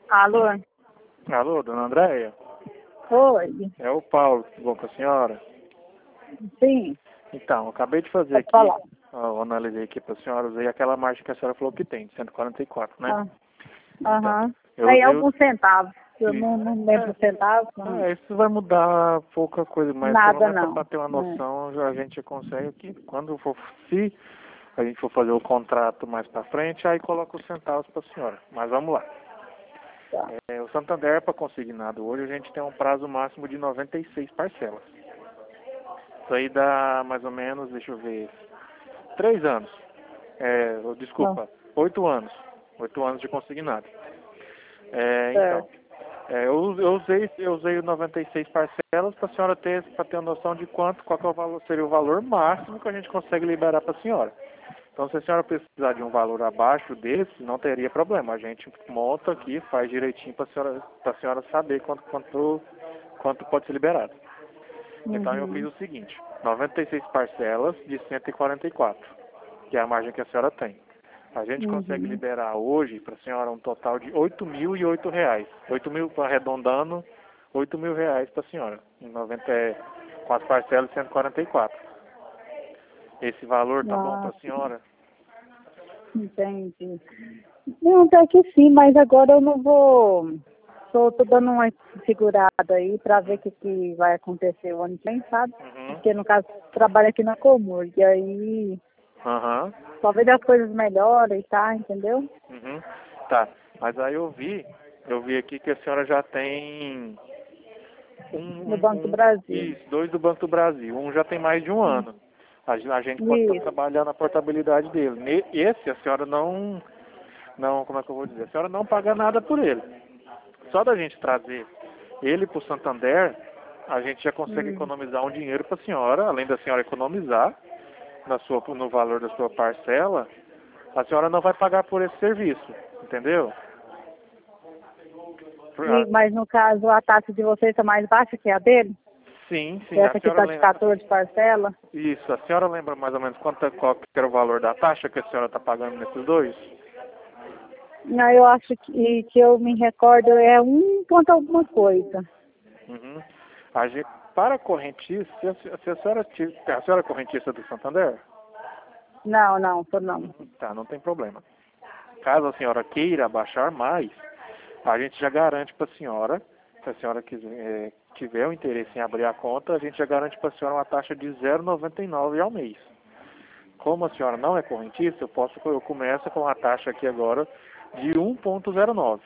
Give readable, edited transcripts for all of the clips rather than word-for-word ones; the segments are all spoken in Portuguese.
Alô? Alô, dona Andréia? Oi. É o Paulo, tudo bom com a senhora? Sim, Então, eu acabei de fazer pode aqui, falar. eu analisei aqui para a senhora, usei aquela margem que a senhora falou que tem, de 144, né? Ah, Então, aham. eu Aí usei o... alguns centavos. Eu Isso. não lembro os centavos. Isso vai mudar pouca coisa, mas pelo Nada menos não. para ter uma É. noção, já a gente consegue aqui, quando for, se a gente for fazer o contrato mais para frente, aí coloca os centavos para a senhora. Mas vamos lá. Tá. O Santander, para consignado hoje, a gente tem um prazo máximo de 96 parcelas. Isso aí dá mais ou menos, deixa eu ver, 3 anos. Não, Desculpa, 8 anos. 8 anos de consignado. Então, certo. eu usei 96 parcelas para a senhora ter uma noção de qual que é o valor, seria o valor máximo que a gente consegue liberar para a senhora. Então, se a senhora precisar de um valor abaixo desse, não teria problema. A gente monta aqui, faz direitinho para a senhora saber quanto pode ser liberado. Então, eu fiz Uhum. o seguinte, 96 parcelas de 144, que é a margem que a senhora tem. A gente consegue Uhum. liberar hoje para a senhora um total de R$ 8.008. 8.000, arredondando, R$ 8.000 para a senhora, com as parcelas de 144. Esse valor tá bom para Ah, a senhora? entendi. Não, até que sim, mas agora eu não vou. Tô dando uma segurada aí pra ver o que vai acontecer o ano que vem, sabe? Uhum. Porque no caso trabalho aqui na Comur, e aí Aham. talvez as coisas melhorem, tá? Entendeu? Uhum. Tá. Mas aí eu vi aqui que a senhora já tem No Banco do Brasil. isso, 2 do Banco do Brasil. Um já tem mais de um ano. A gente pode estar Isso. trabalhando a portabilidade dele. Esse a senhora não, como é que eu vou dizer? A senhora não paga nada por ele. Só da gente trazer ele para o Santander, a gente já consegue Hum. economizar um dinheiro para a senhora, além da senhora economizar no valor da sua parcela, a senhora não vai pagar por esse serviço, entendeu? Mas no caso a taxa de vocês está mais baixa que a dele? Sim, sim, a Essa aqui senhora está de lembra. 14 parcela? Isso, a senhora lembra mais ou menos qual que era o valor da taxa que a senhora está pagando nesses dois? Não, eu acho que eu me recordo é um ponto alguma coisa. Uhum. Para correntista, se a senhora é correntista do Santander? Não, tô não. Tá, não tem problema. Caso a senhora queira baixar mais, a gente já garante para a senhora, se a senhora tiver o interesse em abrir a conta, a gente já garante para a senhora uma taxa de 0,99 ao mês. Como a senhora não é correntista, eu começo com a taxa aqui agora de 1,09.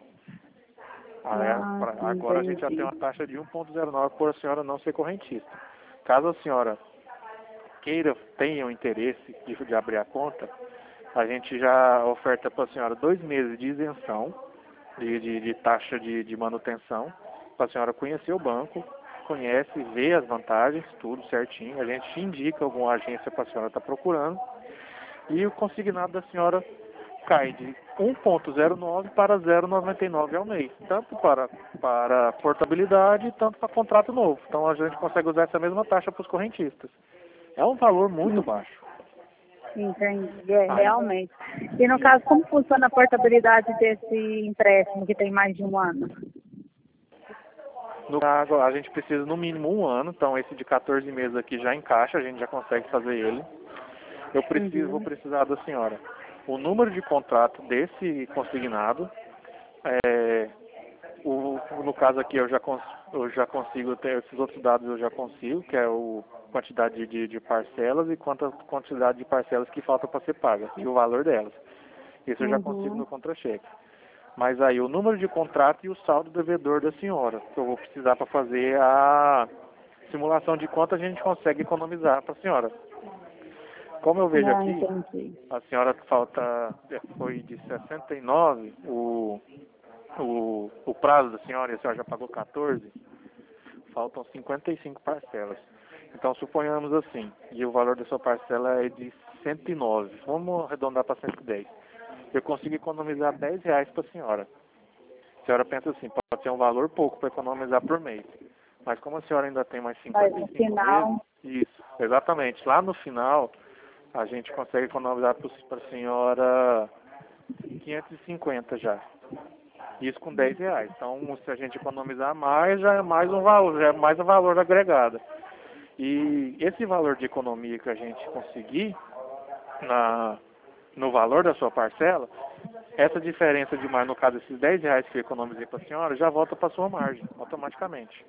Ah, sim, Agora a gente já tem entendi. uma taxa de 1,09 por a senhora não ser correntista. Caso a senhora tenha o interesse de abrir a conta, a gente já oferta para a senhora 2 meses de isenção de taxa de manutenção, para a senhora conhecer o banco, conhece, vê as vantagens, tudo certinho. A gente indica alguma agência para a senhora estar procurando e o consignado da senhora cai de 1,09 para 0,99 ao mês, tanto para portabilidade, tanto para contrato novo. Então a gente consegue usar essa mesma taxa para os correntistas. É um valor muito baixo. Entendi, Aí, realmente. E no caso, como funciona a portabilidade desse empréstimo que tem mais de um ano? no caso, a gente precisa no mínimo um ano, então esse de 14 meses aqui já encaixa, a gente já consegue fazer ele. Vou Uhum. precisar da senhora o número de contrato desse consignado. É, no caso aqui eu já consigo ter esses outros dados, eu já consigo, que é o quantidade de parcelas e quantidade de parcelas que faltam para ser pagas e o valor delas. Isso eu já consigo Uhum. no contra-cheque. Mas aí o número de contrato e o saldo devedor da senhora, que eu vou precisar para fazer a simulação de quanto a gente consegue economizar para a senhora. Como eu vejo Ah, aqui, entendi. a senhora foi de 69, o prazo da senhora, e a senhora já pagou 14, faltam 55 parcelas. Então suponhamos assim, e o valor da sua parcela é de 109, vamos arredondar para 110. Eu consigo economizar R$ 10 para a senhora. A senhora pensa assim, pode ser um valor pouco para economizar por mês. Mas como a senhora ainda tem mais Mas no 55 meses, final, isso, exatamente. Lá no final, a gente consegue economizar para a senhora 550 já. Isso com R$ 10. Então, se a gente economizar mais, já é mais um valor, já é mais um valor agregado. E esse valor de economia que a gente conseguir no valor da sua parcela, essa diferença de mais, no caso, esses R$ 10 que eu economizei para a senhora, já volta para a sua margem, automaticamente.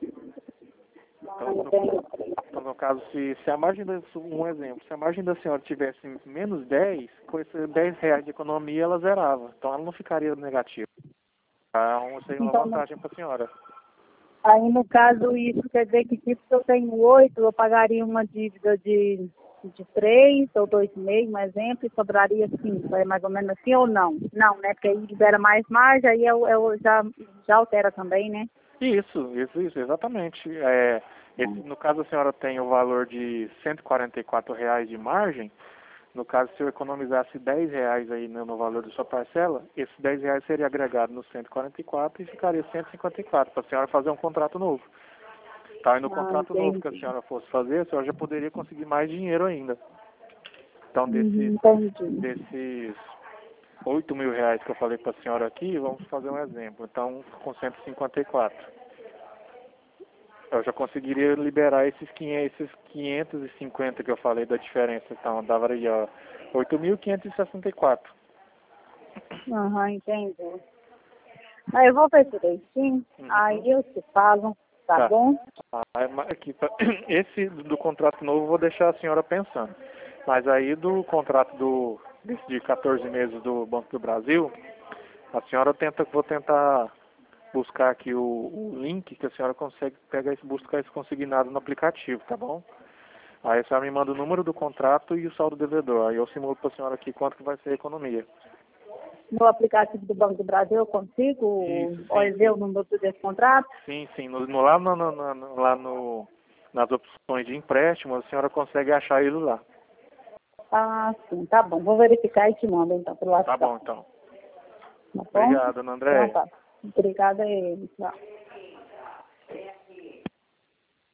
Então, no caso, se a margem um exemplo, se a margem da senhora tivesse menos 10, com esses R$ 10 de economia, ela zerava. Então, ela não ficaria negativa. Então, seria uma Então, vantagem para a senhora. aí, no caso, isso quer dizer que, tipo, se eu tenho 8, eu pagaria uma dívida de 3 ou 2,5, um exemplo, e sobraria 5. É mais ou menos assim ou não? Não, né? Porque aí libera mais margem, aí eu já altera também, né? Isso, exatamente. No caso, a senhora tem o valor de R$ 144 de margem. No caso, se eu economizasse R$ 10 aí no valor da sua parcela, esses R$ 10 seria agregado no 144 e ficaria 154 para a senhora fazer um contrato novo. Tá? E no contrato novo que a senhora fosse fazer, a senhora já poderia conseguir mais dinheiro ainda. Então, desses R$ 8.000 que eu falei para a senhora aqui, vamos fazer um exemplo. Então, com 154. Eu já conseguiria liberar esses 550 que eu falei da diferença. Então, dava aí, ó, 8.564. Entendi. Aí eu vou ver direitinho, aí eu te falo, tá bom? Esse do contrato novo eu vou deixar a senhora pensando. Mas aí do contrato desse de 14 meses do Banco do Brasil, a senhora vou tentar buscar aqui o link que a senhora consegue buscar esse consignado no aplicativo, tá bom? Aí a senhora me manda o número do contrato e o saldo devedor. Aí eu simulo para a senhora aqui quanto que vai ser a economia. No aplicativo do Banco do Brasil eu consigo ver o número desse contrato? Sim. Lá nas opções de empréstimo, a senhora consegue achar ele lá. Ah, sim, tá bom. Vou verificar e te mando então pelo WhatsApp. Tá bom, então. Tá bom? Obrigado, Ana André. Então, tá. Obrigada aí. Tchau.